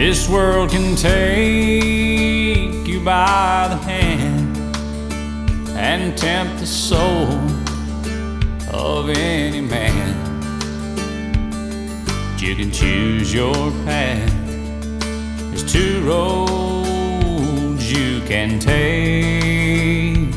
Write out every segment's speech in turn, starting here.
This world can take you by the hand and tempt the soul of any man. But you can choose your path. There's two roads you can take.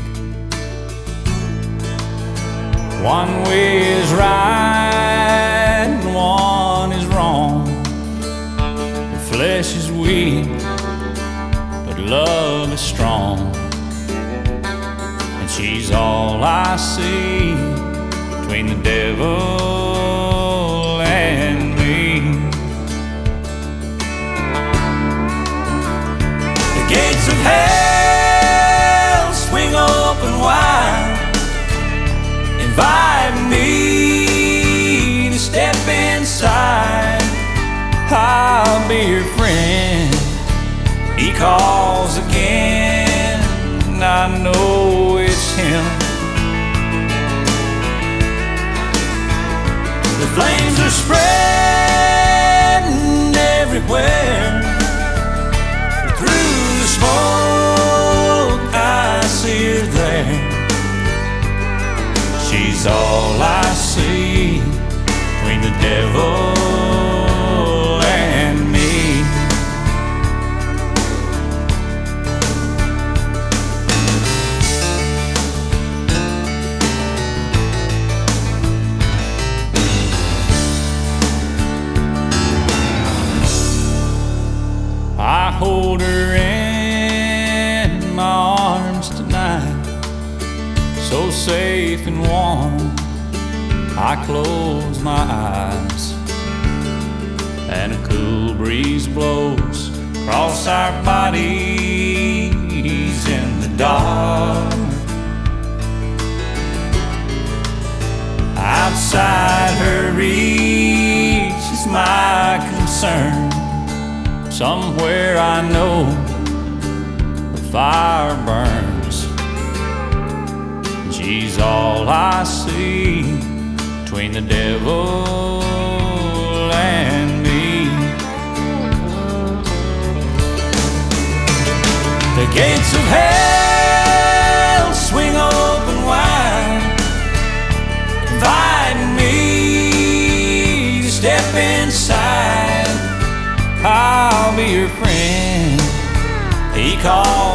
One way is right and one is wrong. The flesh is weak, but love is strong. And she's all I see between the devil and me. The gates of hell swing open wide, invite me to step inside. I'll be your friend. He calls again, and I know it's him. The flames are spreading everywhere. Through the smoke I see her there. She's all I see between the devil and me. I hold her in my arms tonight, so safe and warm. I close my eyes, and a cool breeze blows across our bodies in the dark. Outside her reach is my concern. Somewhere I know the fire burns. She's all I see between the devil and me. The gates of hell swing open wide, inviting me to step inside. I'll be your friend. He calls